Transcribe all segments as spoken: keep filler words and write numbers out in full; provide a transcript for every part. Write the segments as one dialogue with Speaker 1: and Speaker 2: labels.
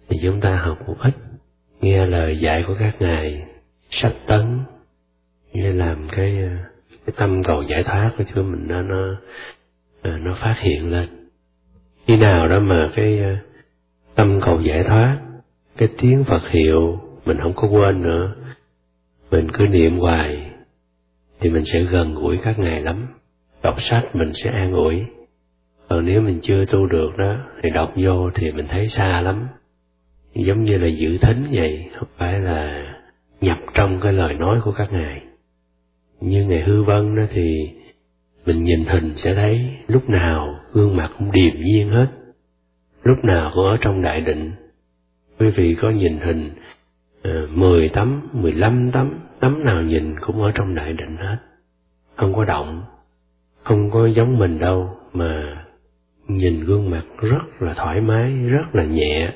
Speaker 1: thì chúng ta học một ít, nghe lời dạy của các ngài, sách tấn, để làm cái cái tâm cầu giải thoát của chúng mình nó nó nó phát hiện lên. Khi nào đó mà cái tâm cầu giải thoát, cái tiếng Phật hiệu mình không có quên nữa, mình cứ niệm hoài thì mình sẽ gần gũi các ngài lắm. Đọc sách mình sẽ an ủi. Còn nếu mình chưa tu được đó thì đọc vô thì mình thấy xa lắm, giống như là dự thính vậy, không phải là nhập trong cái lời nói của các ngài. Như ngài Hư Vân đó thì mình nhìn hình sẽ thấy lúc nào gương mặt cũng điềm nhiên hết, lúc nào cũng ở trong đại định. Quý vị có nhìn hình uh, mười tấm, mười lăm tấm, tấm nào nhìn cũng ở trong đại định hết, không có động, không có giống mình đâu, mà nhìn gương mặt rất là thoải mái, rất là nhẹ,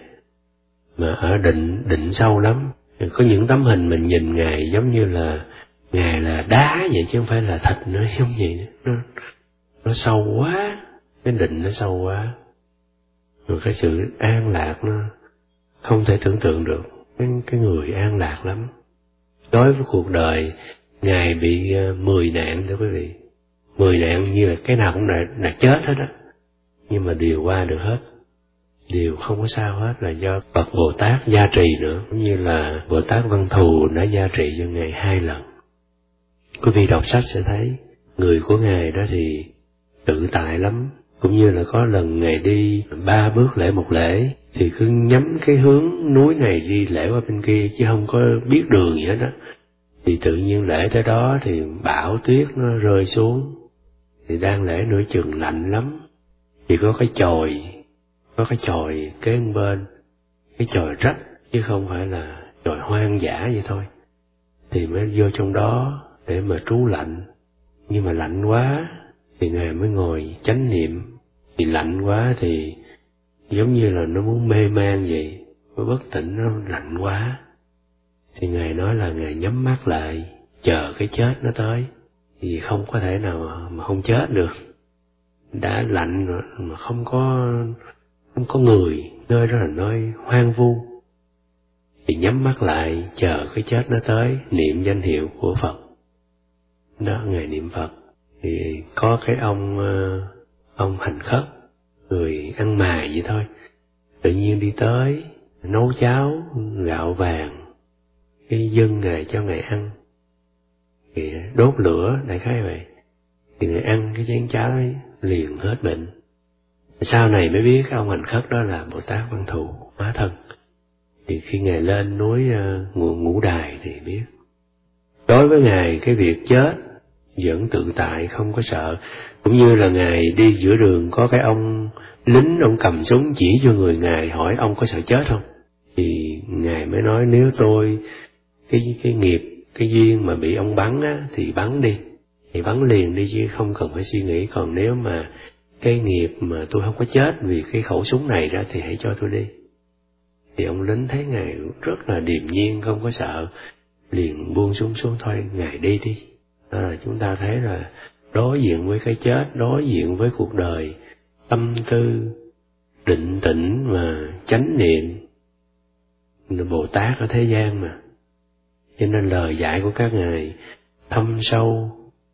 Speaker 1: mà ở định, định sâu lắm. Có những tấm hình mình nhìn ngài giống như là ngài là đá vậy chứ không phải là thịt nữa, giống vậy. Nó, nó sâu quá, cái định nó sâu quá. Rồi cái sự an lạc nó không thể tưởng tượng được. Cái, cái người an lạc lắm. Đối với cuộc đời, ngài bị uh, mười nạn đó quý vị. Mười nạn như là cái nào cũng đã, đã chết hết á, nhưng mà đều qua được hết, đều không có sao hết, là do Phật Bồ Tát gia trì nữa. Cũng như là Bồ Tát Văn Thù đã gia trì cho ngài hai lần. Quý vị đọc sách sẽ thấy người của ngài đó thì tự tại lắm. Cũng như là có lần ngài đi ba bước lễ một lễ thì cứ nhắm cái hướng núi này đi lễ qua bên kia, chứ không có biết đường gì hết đó. Thì tự nhiên lễ tới đó thì bão tuyết nó rơi xuống, thì đang lễ nửa chừng lạnh lắm, thì có cái chòi, có cái chòi kế bên, cái chòi rách chứ không phải là chòi hoang dã vậy thôi. Thì mới vô trong đó để mà trú lạnh, nhưng mà lạnh quá thì ngài mới ngồi chánh niệm. Thì lạnh quá thì giống như là nó muốn mê man vậy, nó bất tỉnh, nó lạnh quá. Thì ngài nói là ngài nhắm mắt lại, chờ cái chết nó tới, thì không có thể nào mà không chết được. Đã lạnh rồi mà không có không có người, nơi đó là nơi hoang vu, thì nhắm mắt lại chờ cái chết nó tới, niệm danh hiệu của Phật. Đó, ngài niệm Phật. Thì có cái ông ông hành khất, người ăn mài vậy thôi, tự nhiên đi tới nấu cháo gạo vàng, cái dâng ngài cho ngài ăn, thì đốt lửa đại khái vậy. Thì ngài ăn cái chén cháo ấy liền hết bệnh. Sau này mới biết cái ông hành khất đó là Bồ Tát Văn Thù hóa thân. Thì khi ngài lên núi uh, ngũ, ngũ đài thì biết. Đối với ngài cái việc chết vẫn tự tại, không có sợ. Cũng như là ngài đi giữa đường có cái ông lính, ông cầm súng chỉ cho người ngài, hỏi ông có sợ chết không? Thì ngài mới nói nếu tôi cái cái nghiệp, cái duyên mà bị ông bắn á thì bắn đi, thì bắn liền đi chứ không cần phải suy nghĩ. Còn nếu mà cái nghiệp mà tôi không có chết vì cái khẩu súng này ra thì hãy cho tôi đi. Thì ông lính thấy ngài rất là điềm nhiên, không có sợ, liền buông súng xuống, thôi ngài đi đi. Đó là chúng ta thấy là đối diện với cái chết, đối diện với cuộc đời, tâm tư định tĩnh mà chánh niệm. Bồ Tát ở thế gian mà, cho nên lời dạy của các ngài thâm sâu,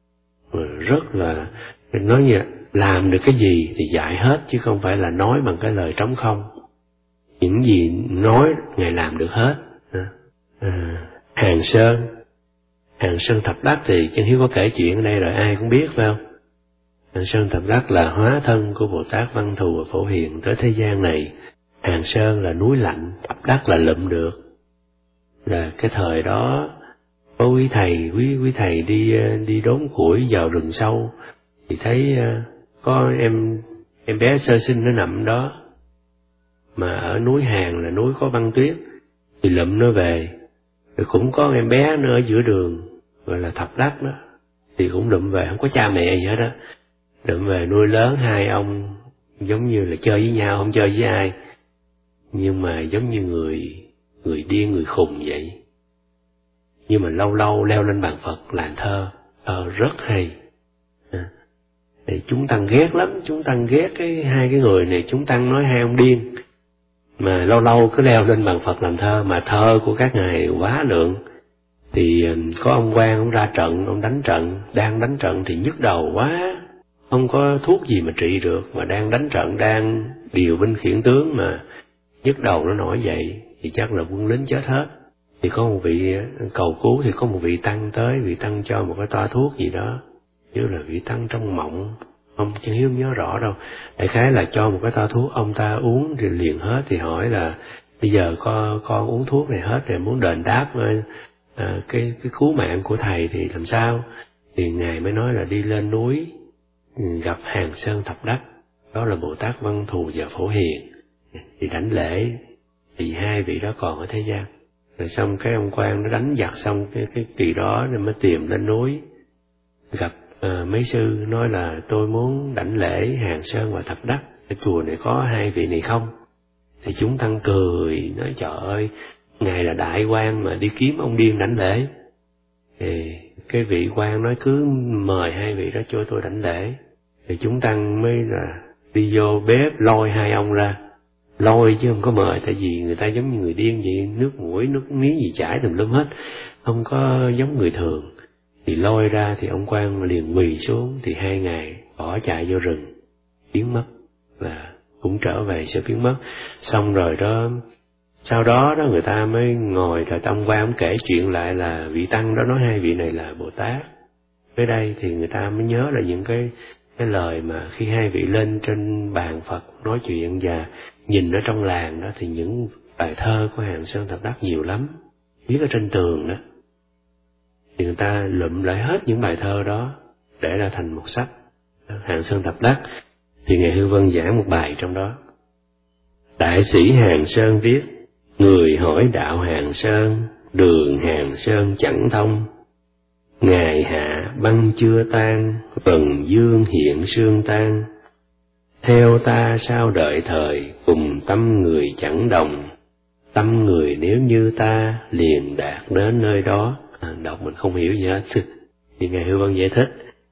Speaker 1: rất là, nói như làm được cái gì thì dạy hết, chứ không phải là nói bằng cái lời trống không. Những gì nói ngài làm được hết. À, Hàng Sơn, Hàng Sơn Thập Đắc thì Chân Hiếu có kể chuyện ở đây rồi, ai cũng biết phải không? Hàng Sơn Thập Đắc là hóa thân của Bồ Tát Văn Thù và Phổ Hiền tới thế gian này. Hàng Sơn là núi lạnh, Thập Đắc là lụm được. Là cái thời đó có quý thầy, quý quý thầy đi đi đốn củi vào rừng sâu, thì thấy có em em bé sơ sinh nó nằm đó, mà ở núi Hàn là núi có băng tuyết, thì lụm nó về. Rồi cũng có em bé nó ở giữa đường, gọi là Thập Đắc đó, thì cũng lụm về, không có cha mẹ gì hết đó, lụm về nuôi lớn. Hai ông giống như là chơi với nhau, không chơi với ai, nhưng mà giống như người người điên, người khùng vậy. Nhưng mà lâu lâu leo lên bàn Phật làm thơ, thơ rất hay. À, thì chúng tăng ghét lắm, chúng tăng ghét cái hai cái người này. Chúng tăng nói hai ông điên, mà lâu lâu cứ leo lên bàn Phật làm thơ, mà thơ của các ngài quá lượng. Thì có ông quan, ông ra trận, ông đánh trận, đang đánh trận thì nhức đầu quá, không có thuốc gì mà trị được, mà đang đánh trận, đang điều binh khiển tướng mà nhức đầu nó nổi dậy, thì chắc là quân lính chết hết. Thì có một vị cầu cứu, thì có một vị tăng tới, vị tăng cho một cái toa thuốc gì đó, như là vị tăng trong mộng, ông Chân Hiếu không nhớ rõ đâu. Đại khái là cho một cái toa thuốc, ông ta uống thì liền hết, thì hỏi là bây giờ con, con uống thuốc này hết rồi, muốn đền đáp à, cái, cái cứu mạng của thầy thì làm sao? Thì ngài mới nói là đi lên núi gặp Hàng Sơn Thập Đắc, đó là Bồ Tát Văn Thù và Phổ Hiền, thì đảnh lễ, thì hai vị đó còn ở thế gian. Rồi xong cái ông quan nó đánh giặc xong cái cái kỳ đó rồi mới tìm lên núi gặp à, mấy sư, nói là tôi muốn đảnh lễ Hàng Sơn và Thập Đắc, cái chùa này có hai vị này không? Thì chúng tăng cười nói trời ơi, ngài là đại quan mà đi kiếm ông điên đảnh lễ. Thì cái vị quan nói cứ mời hai vị đó cho tôi đảnh lễ. Thì chúng tăng mới là đi vô bếp lôi hai ông ra, lôi chứ không có mời, tại vì người ta giống như người điên vậy, nước mũi nước miếng gì chảy tùm lum hết, không có giống người thường. Thì lôi ra thì ông quan liền quỳ xuống, thì hai ngày bỏ chạy vô rừng biến mất, là cũng trở về sẽ biến mất. Xong rồi đó, sau đó đó người ta mới ngồi, thời Tâm Quan ông kể chuyện lại là vị tăng đó nói hai vị này là Bồ Tát. Tới đây thì người ta mới nhớ là những cái cái lời mà khi hai vị lên trên bàn Phật nói chuyện và nhìn ở trong làng đó, thì những bài thơ của Hàng Sơn Thập Đắc nhiều lắm, viết ở trên tường đó. Thì người ta lụm lại hết những bài thơ đó để ra thành một sách Hàng Sơn Thập Đắc. Thì ngài Hư Vân giảng một bài trong đó. Đại sĩ Hàng Sơn viết: người hỏi đạo Hàng Sơn, đường Hàng Sơn chẳng thông. Ngày hạ băng chưa tan, vầng dương hiện sương tan. Theo ta sao đợi thời, cùng tâm người chẳng đồng. Tâm người nếu như ta, liền đạt đến nơi đó. À, đọc mình không hiểu gì hết. Thì ngài Hư Vân giải thích: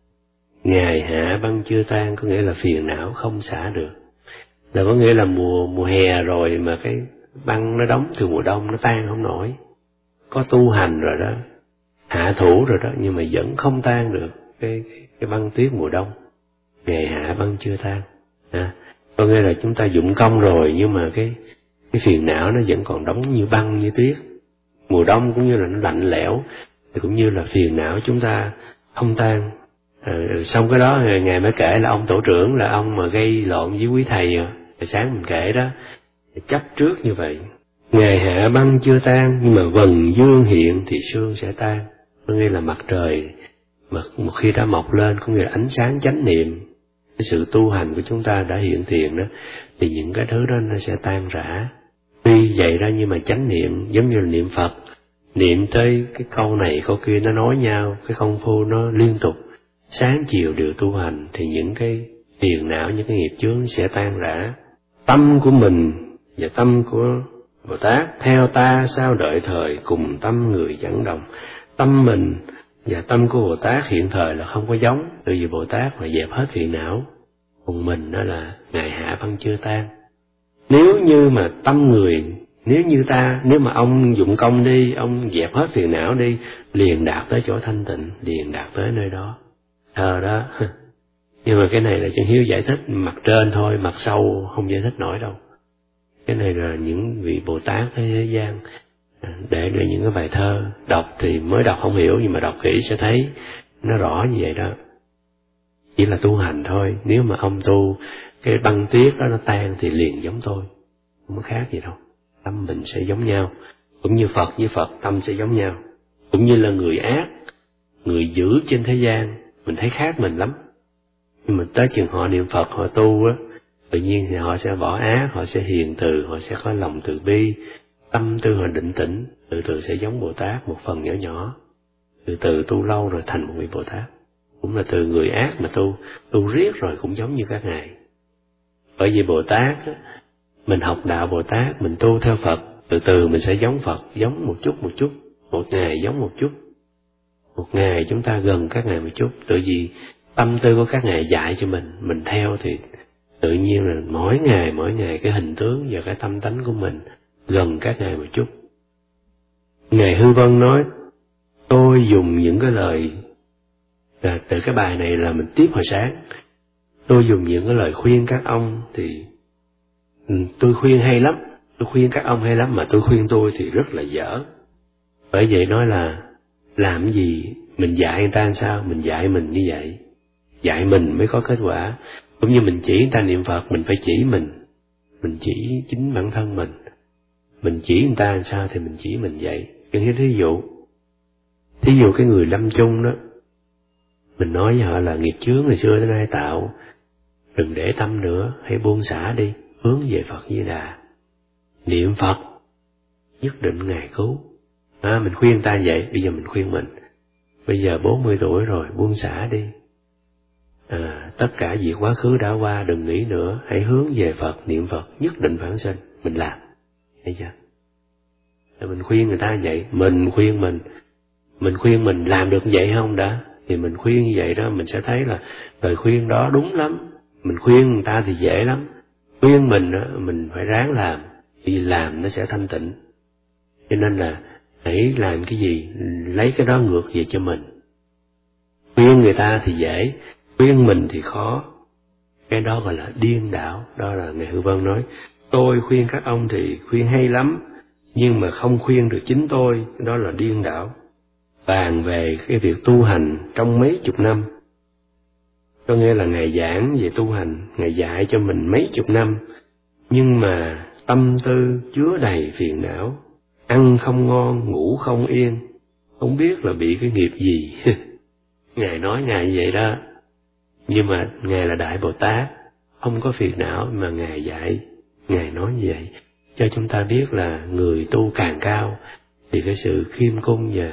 Speaker 1: ngày hạ băng chưa tan có nghĩa là phiền não không xả được, là có nghĩa là mùa mùa hè rồi mà cái băng nó đóng từ mùa đông nó tan không nổi. Có tu hành rồi đó, hạ thủ rồi đó, nhưng mà vẫn không tan được cái cái, cái băng tuyết mùa đông. Ngày hạ băng chưa tan, à, có nghĩa là chúng ta dụng công rồi nhưng mà cái cái phiền não nó vẫn còn đóng như băng như tuyết. Mùa đông cũng như là nó lạnh lẽo, thì cũng như là phiền não chúng ta không tan. À, xong cái đó ngài mới kể là ông tổ trưởng là ông mà gây lộn với quý thầy, rồi sáng mình kể đó, chấp trước như vậy. Ngày hạ băng chưa tan, nhưng mà vầng dương hiện thì sương sẽ tan. Có nghĩa là mặt trời mà một khi đã mọc lên, có nghĩa là ánh sáng chánh niệm, cái sự tu hành của chúng ta đã hiện tiền đó, thì những cái thứ đó nó sẽ tan rã. Tuy vậy đó nhưng mà chánh niệm giống như là niệm Phật, niệm tới cái câu này câu kia nó nói nhau, cái công phu nó liên tục, sáng chiều đều tu hành, thì những cái phiền não, những cái nghiệp chướng sẽ tan rã. Tâm của mình và tâm của Bồ Tát theo ta sao đợi thời, cùng tâm người chẳng đồng. Tâm mình và tâm của Bồ Tát hiện thời là không có giống, tại vì Bồ Tát là dẹp hết phiền não, còn mình đó là ngày hạ băng chưa tan. Nếu như mà tâm người, nếu như ta, nếu mà ông dụng công đi, ông dẹp hết phiền não đi, liền đạt tới chỗ thanh tịnh, liền đạt tới nơi đó. Ờ đó. Nhưng mà cái này là Chân Hiếu giải thích mặt trên thôi, mặt sâu không giải thích nổi đâu. Cái này là những vị Bồ Tát thế gian để để những cái bài thơ đọc thì mới đọc không hiểu, nhưng mà đọc kỹ sẽ thấy nó rõ như vậy đó. Chỉ là tu hành thôi. Nếu mà ông tu cái băng tuyết đó nó tan thì liền giống tôi, không có khác gì đâu. Tâm mình sẽ giống nhau, cũng như Phật với Phật tâm sẽ giống nhau. Cũng như là người ác, người dữ trên thế gian mình thấy khác mình lắm, nhưng mà tới chừng họ niệm Phật, họ tu á, tự nhiên thì họ sẽ bỏ ác, họ sẽ hiền từ, họ sẽ có lòng từ bi, tâm tư họ định tĩnh, từ từ sẽ giống Bồ Tát một phần nhỏ nhỏ, từ từ tu lâu rồi thành một vị Bồ Tát. Cũng là từ người ác mà tu, tu riết rồi cũng giống như các ngài. Bởi vì Bồ Tát á, mình học đạo Bồ Tát, mình tu theo Phật, từ từ mình sẽ giống Phật, giống một chút một chút, một ngày giống một chút, một ngày chúng ta gần các ngài một chút, tự vì tâm tư của các ngài dạy cho mình, mình theo thì tự nhiên là mỗi ngày mỗi ngày cái hình tướng và cái tâm tánh của mình gần các ngài một chút. Ngài Hư Vân nói, tôi dùng những cái lời, à, từ cái bài này là mình tiếp hồi sáng, tôi dùng những cái lời khuyên các ông thì ừ, tôi khuyên hay lắm, tôi khuyên các ông hay lắm, mà tôi khuyên tôi thì rất là dở. Bởi vậy nói là làm gì mình dạy người ta làm sao, mình dạy mình như vậy, dạy mình mới có kết quả. Cũng như mình chỉ người ta niệm Phật, mình phải chỉ mình, mình chỉ chính bản thân mình, mình chỉ người ta làm sao thì mình chỉ mình vậy. Cho nên thí dụ, thí dụ cái người lâm chung đó, mình nói với họ là nghiệp chướng ngày xưa tới nay tạo, đừng để tâm nữa, hãy buông xả đi, hướng về Phật Di Đà, niệm Phật, nhất định Ngài cứu. À, mình khuyên ta vậy, bây giờ mình khuyên mình, bây giờ bốn mươi tuổi rồi, buông xả đi. À, tất cả việc quá khứ đã qua, đừng nghĩ nữa, hãy hướng về Phật, niệm Phật, nhất định phản sinh, mình làm. Thấy chưa? Rồi mình khuyên người ta vậy, mình khuyên mình, mình khuyên mình làm được vậy không đã? Thì mình khuyên như vậy đó, mình sẽ thấy là lời khuyên đó đúng lắm. Mình khuyên người ta thì dễ lắm, khuyên mình đó, mình phải ráng làm, vì làm nó sẽ thanh tịnh. Cho nên là hãy làm cái gì, lấy cái đó ngược về cho mình. Khuyên người ta thì dễ, khuyên mình thì khó. Cái đó gọi là điên đảo. Đó là Ngài Hư Vân nói, tôi khuyên các ông thì khuyên hay lắm, nhưng mà không khuyên được chính tôi, đó là điên đảo. Bàn về cái việc tu hành trong mấy chục năm, có nghĩa là Ngài giảng về tu hành, Ngài dạy cho mình mấy chục năm, nhưng mà tâm tư chứa đầy phiền não, ăn không ngon, ngủ không yên, không biết là bị cái nghiệp gì. Ngài nói Ngài vậy đó, nhưng mà Ngài là Đại Bồ Tát, không có phiền não mà Ngài dạy, Ngài nói như vậy, cho chúng ta biết là người tu càng cao, thì cái sự khiêm cung và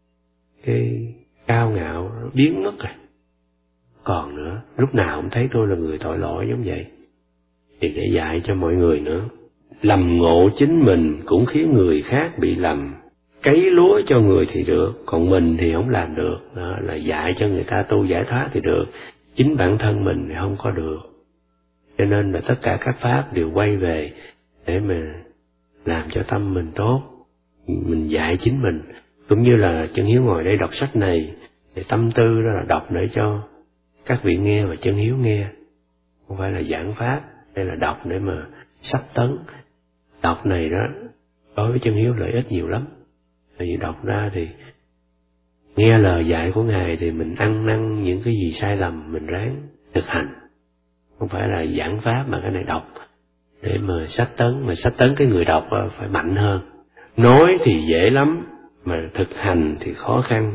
Speaker 1: cái cao ngạo nó biến mất rồi. Còn nữa, lúc nào cũng thấy tôi là người tội lỗi giống vậy, thì để dạy cho mọi người nữa. Lầm ngộ chính mình cũng khiến người khác bị lầm, cấy lúa cho người thì được, còn mình thì không làm được. Đó là dạy cho người ta tu giải thoát thì được, chính bản thân mình thì không có được. Cho nên là tất cả các pháp đều quay về để mà làm cho tâm mình tốt, mình dạy chính mình. Cũng như là Chân Hiếu ngồi đây đọc sách này, thì tâm tư đó là đọc để cho các vị nghe và Chân Hiếu nghe, không phải là giảng pháp. Đây là đọc để mà sách tấn. Đọc này đó đối với Chân Hiếu lợi ích nhiều lắm. Tại vì đọc ra thì nghe lời dạy của Ngài thì mình ăn năn những cái gì sai lầm mình ráng thực hành, không phải là giảng pháp mà cái này đọc để mà sách tấn. Mà sách tấn cái người đọc phải mạnh hơn. Nói thì dễ lắm mà thực hành thì khó khăn.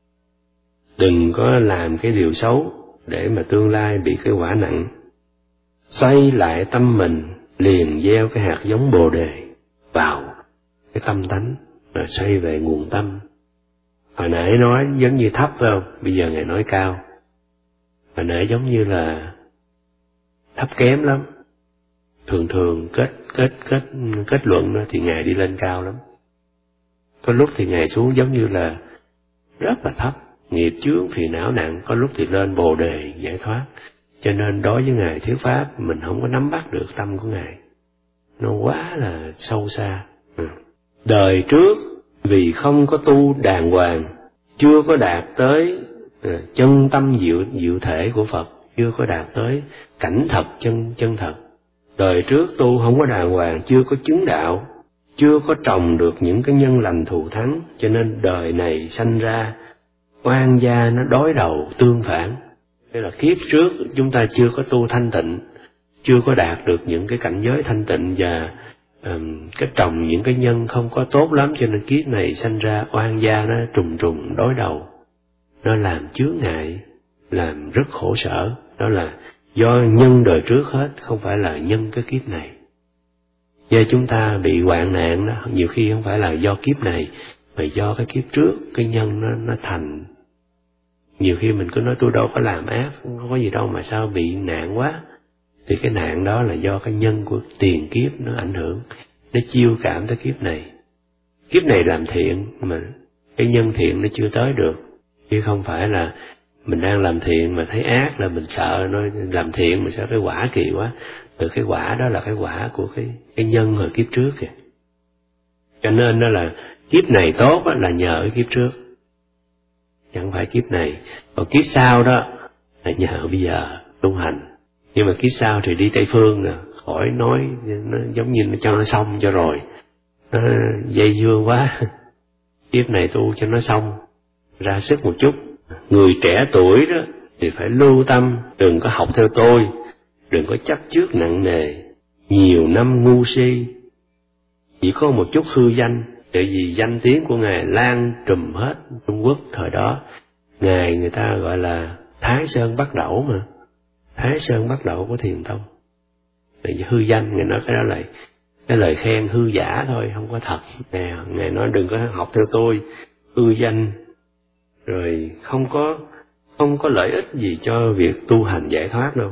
Speaker 1: Đừng có làm cái điều xấu để mà tương lai bị cái quả nặng. Xoay lại tâm mình, liền gieo cái hạt giống Bồ Đề vào cái tâm tánh, rồi xoay về nguồn tâm. Hồi nãy nói giống như thấp phải không? Bây giờ Ngài nói cao. Hồi nãy giống như là thấp kém lắm. Thường thường kết kết kết kết luận đó thì Ngài đi lên cao lắm. Có lúc thì Ngài xuống giống như là rất là thấp, nghiệp chướng phiền não nặng, có lúc thì lên Bồ Đề giải thoát. Cho nên đối với Ngài thuyết pháp mình không có nắm bắt được tâm của Ngài, nó quá là sâu xa. Ừ. Đời trước vì không có tu đàng hoàng, chưa có đạt tới uh, chân tâm diệu diệu thể của Phật, chưa có đạt tới cảnh thật chân chân thật. Đời trước tu không có đàng hoàng, chưa có chứng đạo, chưa có trồng được những cái nhân lành thù thắng, cho nên đời này sanh ra oan gia nó đối đầu tương phản. Thế là kiếp trước chúng ta chưa có tu thanh tịnh, chưa có đạt được những cái cảnh giới thanh tịnh và um, cái trồng những cái nhân không có tốt lắm, cho nên kiếp này sanh ra oan gia nó trùng trùng đối đầu, nó làm chướng ngại, làm rất khổ sở. Đó là do nhân đời trước hết, không phải là nhân cái kiếp này. Do chúng ta bị hoạn nạn đó, nhiều khi không phải là do kiếp này, mà do cái kiếp trước, cái nhân nó, nó thành. Nhiều khi mình cứ nói tôi đâu có làm ác, không có gì đâu mà sao bị nạn quá. Thì cái nạn đó là do cái nhân của tiền kiếp nó ảnh hưởng, nó chiêu cảm tới kiếp này. Kiếp này làm thiện mà cái nhân thiện nó chưa tới được, chứ không phải là mình đang làm thiện mà thấy ác là mình sợ, nói làm thiện mình sợ cái quả kỳ quá. Từ cái quả đó là cái quả của cái cái nhân hồi kiếp trước kìa. Cho nên đó là kiếp này tốt đó là nhờ cái kiếp trước, chẳng phải kiếp này. Còn kiếp sau đó là nhờ bây giờ tu hành. Nhưng mà kiếp sau thì đi Tây Phương nè, khỏi nói, nó giống như nó cho nó xong cho rồi, nó dây dưa quá. Kiếp này tu cho nó xong, ra sức một chút. Người trẻ tuổi đó thì phải lưu tâm, đừng có học theo tôi, đừng có chấp trước nặng nề, nhiều năm ngu si, chỉ có một chút hư danh. Tại vì danh tiếng của Ngài lan trùm hết Trung Quốc thời đó. Ngài người ta gọi là Thái Sơn Bắt Đẩu mà, Thái Sơn Bắt Đẩu của Thiền Tông. Vì hư danh, Ngài nói cái đó là cái lời khen hư giả thôi, không có thật. Nè, Ngài nói đừng có học theo tôi, hư danh, rồi không có không có lợi ích gì cho việc tu hành giải thoát đâu.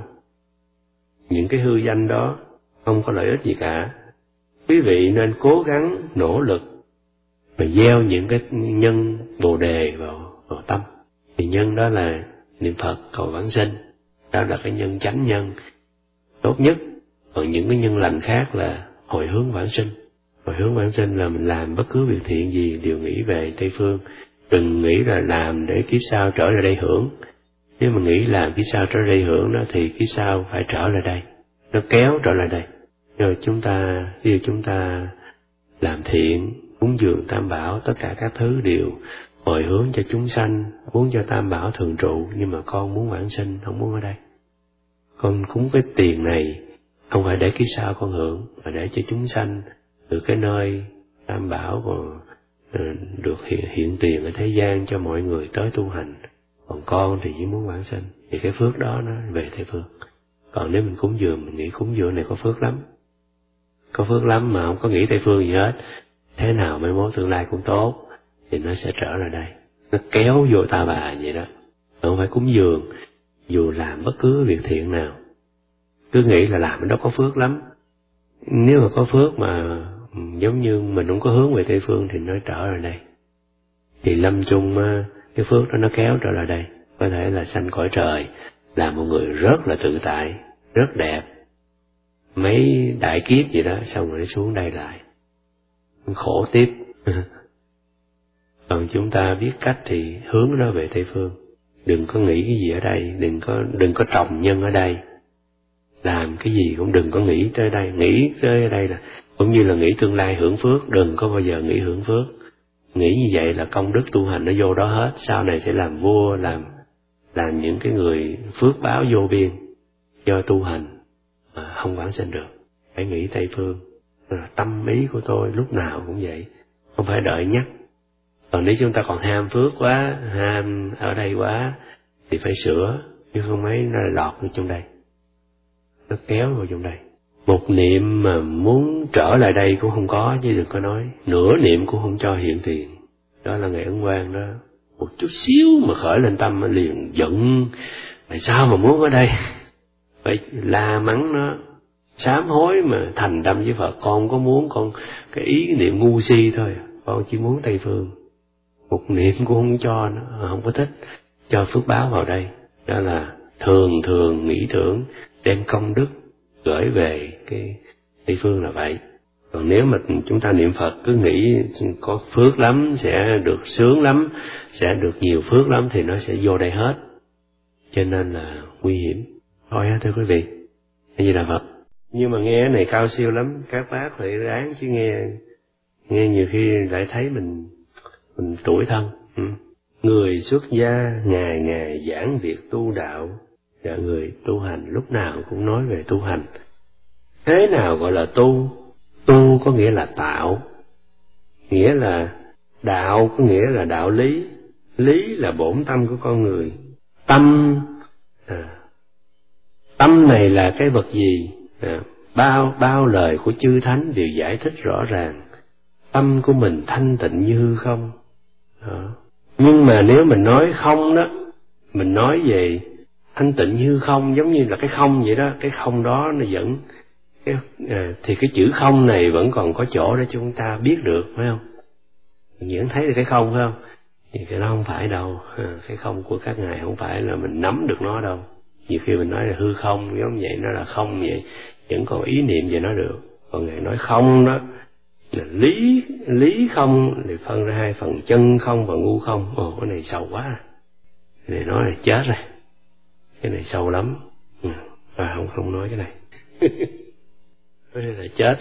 Speaker 1: Những cái hư danh đó không có lợi ích gì cả. Quý vị nên cố gắng nỗ lực mà gieo những cái nhân bồ đề vào, vào tâm. Thì nhân đó là niệm Phật cầu vãng sinh, đó là cái nhân chánh nhân tốt nhất. Còn những cái nhân lành khác là hồi hướng vãng sinh. Hồi hướng vãng sinh là mình làm bất cứ việc thiện gì đều nghĩ về Tây Phương. Đừng nghĩ là làm để kiếp sau trở lại đây hưởng. Nếu mà nghĩ làm kiếp sau trở lại đây hưởng đó thì kiếp sau phải trở lại đây, nó kéo trở lại đây. Rồi chúng ta, khi chúng ta làm thiện, cúng dường Tam Bảo, tất cả các thứ đều hồi hướng cho chúng sanh, muốn cho Tam Bảo thường trụ, nhưng mà con muốn vãng sinh, không muốn ở đây. Con cúng cái tiền này không phải để kiếp sau con hưởng, mà để cho chúng sanh từ cái nơi Tam Bảo còn được hiện, hiện tiền ở thế gian cho mọi người tới tu hành. Còn con thì chỉ muốn vãng sinh, thì cái phước đó nó về Tây Phương. Còn nếu mình cúng dường, mình nghĩ cúng dường này có phước lắm, có phước lắm mà không có nghĩ Tây Phương gì hết, thế nào mai mốt tương lai cũng tốt, thì nó sẽ trở lại đây, nó kéo vô ta bà vậy đó. Không phải cúng dường, dù làm bất cứ việc thiện nào, cứ nghĩ là làm nó có phước lắm. Nếu mà có phước mà giống như mình không có hướng về Tây Phương thì nó trở lại đây. Thì lâm chung cái phước đó nó kéo trở lại đây. Có thể là sanh cõi trời, là một người rất là tự tại, rất đẹp, mấy đại kiếp gì đó, xong rồi nó xuống đây lại khổ tiếp. Còn chúng ta biết cách thì hướng nó về Tây Phương. Đừng có nghĩ cái gì ở đây, đừng có đừng có trồng nhân ở đây. Làm cái gì cũng đừng có nghĩ tới đây, nghĩ tới đây là cũng như là nghĩ tương lai hưởng phước, đừng có bao giờ nghĩ hưởng phước. Nghĩ như vậy là công đức tu hành nó vô đó hết, sau này sẽ làm vua, làm làm những cái người phước báo vô biên do tu hành mà không vãng sinh được. Phải nghĩ Tây Phương. Là tâm ý của tôi lúc nào cũng vậy, không phải đợi nhắc. Còn nếu chúng ta còn ham phước quá, ham ở đây quá thì phải sửa, chứ không mấy nó lọt vô trong đây, nó kéo vào trong đây. Một niệm mà muốn trở lại đây cũng không có, chứ đừng có nói nửa niệm cũng không cho hiện tiền. Đó là Ngài Ấn Quang đó, một chút xíu mà khởi lên tâm liền giận, tại sao mà muốn ở đây, phải la mắng nó, sám hối mà thành tâm với Phật. Con có muốn, con cái ý niệm ngu si thôi, con chỉ muốn Tây Phương, một niệm cũng không cho nó, không có thích, cho phước báo vào đây. Đó là thường thường nghĩ tưởng đem công đức gửi về cái Tây Phương là vậy. Còn nếu mà chúng ta niệm Phật cứ nghĩ có phước lắm, sẽ được sướng lắm, sẽ được nhiều phước lắm, thì nó sẽ vô đây hết. Cho nên là nguy hiểm. Thôi thưa quý vị, cái gì là Phật. Nhưng mà nghe cái này cao siêu lắm, các bác phải ráng chứ nghe, nghe nhiều khi lại thấy mình mình tủi thân. Ừ. Người xuất gia ngày ngày giảng việc tu đạo, và người tu hành lúc nào cũng nói về tu hành. Thế nào gọi là tu? Tu có nghĩa là tạo, nghĩa là đạo, có nghĩa là đạo lý. Lý là bổn tâm của con người. Tâm, à, tâm này là cái vật gì? À, bao bao lời của chư thánh đều giải thích rõ ràng. Tâm của mình thanh tịnh như hư không. Đó. Nhưng mà nếu mình nói không đó, mình nói về thanh tịnh như không, giống như là cái không vậy đó, cái không đó nó vẫn cái, à, thì cái chữ không này vẫn còn có chỗ để chúng ta biết được, phải không? Mình vẫn thấy được cái không, phải không? Thì cái đó không phải đâu, cái không của các ngài không phải là mình nắm được nó đâu. Nhiều khi mình nói là hư không giống vậy, nó là không vậy, vẫn còn ý niệm về nó được. Còn ngài nói không đó là lý, lý không thì phân ra hai phần, chân không và ngu không. Ồ, cái này sâu quá, cái này nói là chết rồi, cái này sâu lắm. À, không không nói cái này. Cái này là chết.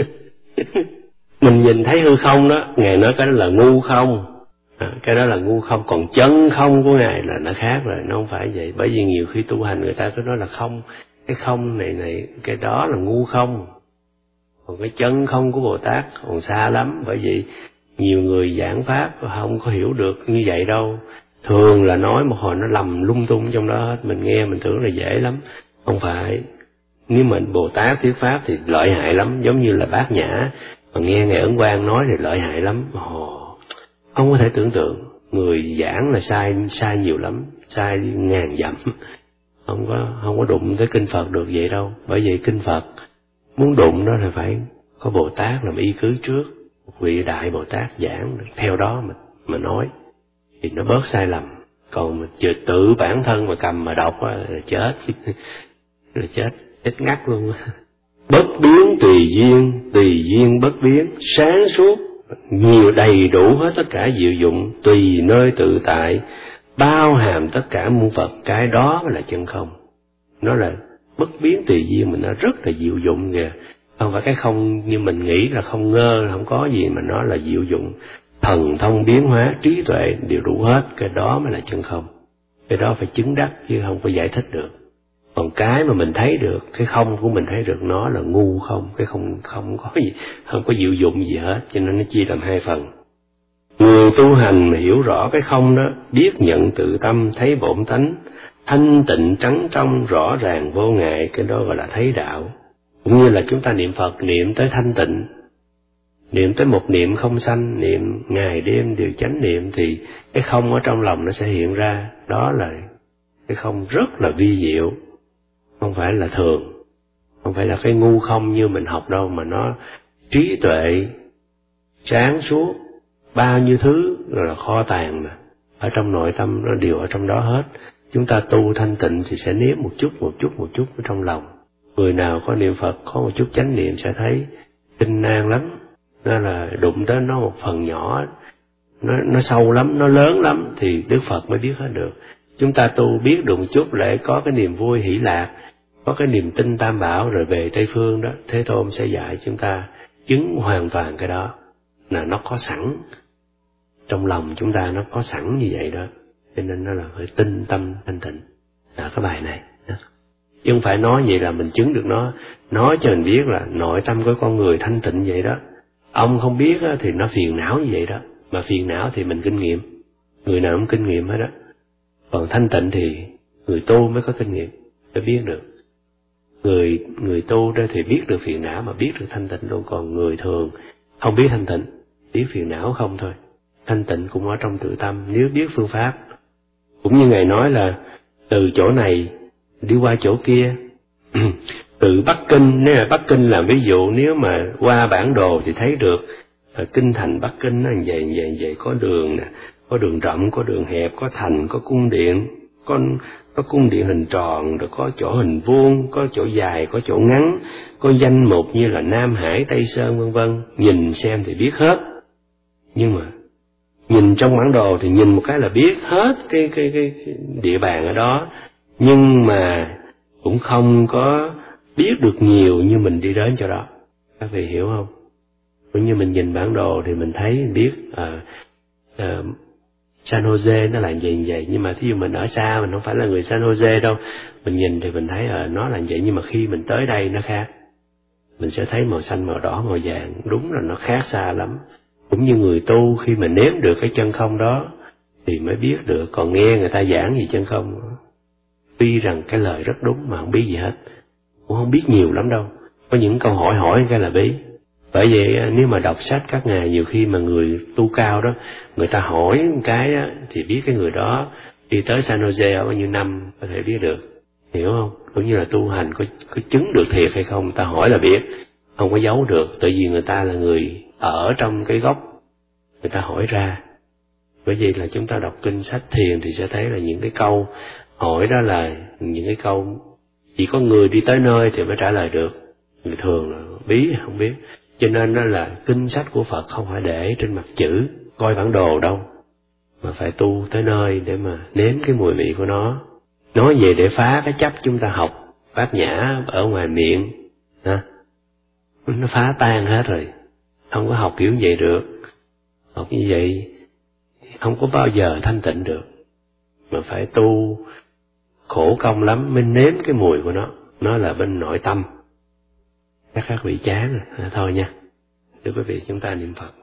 Speaker 1: Mình nhìn thấy hư không đó, ngài nói cái đó là ngu không. À, cái đó là ngu không, còn chân không của ngài là nó khác rồi, nó không phải vậy. Bởi vì nhiều khi tu hành người ta cứ nói là không, cái không này này, cái đó là ngu không. Còn cái chân không của Bồ Tát còn xa lắm. Bởi vì nhiều người giảng pháp không có hiểu được như vậy đâu. Thường là nói một hồi nó lầm lung tung trong đó hết, mình nghe mình tưởng là dễ lắm. Không phải. Nếu mình Bồ Tát thuyết pháp thì lợi hại lắm, giống như là Bát Nhã, mà nghe Ngài Ấn Quang nói thì lợi hại lắm. Ồ, không có thể tưởng tượng. Người giảng là sai sai nhiều lắm, sai ngàn dặm. Không có không có đụng tới kinh Phật được vậy đâu. Bởi vậy kinh Phật muốn đụng đó là phải có Bồ Tát làm y cứ trước, một vị đại Bồ Tát giảng theo đó mà mà nói thì nó bớt sai lầm. Còn mà tự bản thân mà cầm mà đọc là chết. Là chết, chết ngắt luôn. Bất biến tùy duyên, tùy duyên bất biến, sáng suốt, nhiều đầy đủ hết tất cả diệu dụng, tùy nơi tự tại, bao hàm tất cả muôn vật. Cái đó là chân không. Nó là bất biến tùy duyên, mà nó rất là diệu dụng kìa. Không phải cái không như mình nghĩ là không ngơ, không có gì, mà nó là diệu dụng. Thần thông biến hóa, trí tuệ đều đủ hết. Cái đó mới là chân không. Cái đó phải chứng đắc chứ không có giải thích được. Còn cái mà mình thấy được, cái không của mình thấy được, nó là ngu không. Cái không không có gì, không có diệu dụng gì hết. Cho nên nó chia làm hai phần. Người tu hành mà hiểu rõ cái không đó, biết nhận tự tâm, thấy bổn tánh, thanh tịnh trắng trong, rõ ràng vô ngại, cái đó gọi là thấy đạo. Cũng như là chúng ta niệm Phật, niệm tới thanh tịnh, niệm tới một niệm không sanh, niệm ngày đêm đều chánh niệm, thì cái không ở trong lòng nó sẽ hiện ra. Đó là cái không rất là vi diệu, không phải là thường, không phải là cái ngu không như mình học đâu, mà nó trí tuệ, sáng suốt, bao nhiêu thứ là kho tàng mà. Ở trong nội tâm nó đều ở trong đó hết. Chúng ta tu thanh tịnh thì sẽ nếm một chút, một chút, một chút ở trong lòng. Người nào có niệm Phật, có một chút chánh niệm sẽ thấy kinh an lắm. Nó là đụng tới nó một phần nhỏ, nó, nó sâu lắm, nó lớn lắm, thì Đức Phật mới biết hết được. Chúng ta tu biết được một chút để có cái niềm vui hỷ lạc, có cái niềm tin Tam Bảo, rồi về Tây Phương đó, Thế Tôn sẽ dạy chúng ta chứng hoàn toàn cái đó. Là nó có sẵn, trong lòng chúng ta nó có sẵn như vậy đó. Cho nên nó là phải tinh tâm thanh tịnh. Là cái bài này đó. Chứ không phải nói vậy là mình chứng được nó. Nói cho mình biết là nội tâm của con người thanh tịnh vậy đó. Ông không biết đó, thì nó phiền não như vậy đó. Mà phiền não thì mình kinh nghiệm. Người nào cũng kinh nghiệm hết đó. Còn thanh tịnh thì người tu mới có kinh nghiệm để biết được. Người người tu đó thì biết được phiền não mà biết được thanh tịnh luôn. Còn người thường không biết thanh tịnh, biết phiền não không thôi. Thanh tịnh cũng ở trong tự tâm, nếu biết phương pháp. Cũng như Ngài nói là từ chỗ này đi qua chỗ kia. Từ Bắc Kinh, nếu là Bắc Kinh làm ví dụ, nếu mà qua bản đồ thì thấy được kinh thành Bắc Kinh nó vậy vậy vậy, có đường nè, có đường rộng, có đường hẹp, có thành, có cung điện, có có cung điện hình tròn, rồi có chỗ hình vuông, có chỗ dài, có chỗ ngắn, có danh mục như là Nam Hải, Tây Sơn vân vân. Nhìn xem thì biết hết. Nhưng mà nhìn trong bản đồ thì nhìn một cái là biết hết cái cái cái, cái địa bàn ở đó, nhưng mà cũng không có biết được nhiều như mình đi đến chỗ đó. Các vị hiểu không? Cũng như mình nhìn bản đồ thì mình thấy mình biết à, à, San Jose nó là vậy vậy, nhưng mà thí dụ mình ở xa, mình không phải là người San Jose đâu, mình nhìn thì mình thấy à, nó là vậy, nhưng mà khi mình tới đây nó khác. Mình sẽ thấy màu xanh, màu đỏ, màu vàng, đúng là nó khác xa lắm. Cũng như người tu khi mà nếm được cái chân không đó thì mới biết được. Còn nghe người ta giảng gì chân không, tuy rằng cái lời rất đúng mà không biết gì hết, cũng không biết nhiều lắm đâu. Có những câu hỏi hỏi cái là biết. Bởi vậy nếu mà đọc sách các ngài, nhiều khi mà người tu cao đó, người ta hỏi một cái á, thì biết cái người đó đi tới San Jose ở bao nhiêu năm có thể biết được. Hiểu không? Cũng như là tu hành có, có chứng được thiệt hay không, người ta hỏi là biết, không có giấu được. Tại vì người ta là người ở trong cái gốc, người ta hỏi ra. Bởi vì là chúng ta đọc kinh sách thiền thì sẽ thấy là những cái câu hỏi đó là những cái câu chỉ có người đi tới nơi thì mới trả lời được, người thường là bí không biết. Cho nên đó là kinh sách của Phật không phải để trên mặt chữ coi bản đồ đâu, mà phải tu tới nơi để mà nếm cái mùi vị của nó. Nói về để phá cái chấp chúng ta học bát nhã ở ngoài miệng, ha, nó phá tan hết rồi, không có học kiểu vậy được. Học như vậy không có bao giờ thanh tịnh được, mà phải tu khổ công lắm mới nếm cái mùi của nó. Nó là bên nội tâm. Các các vị chán rồi, à, thôi nha. Thưa quý vị, chúng ta niệm Phật.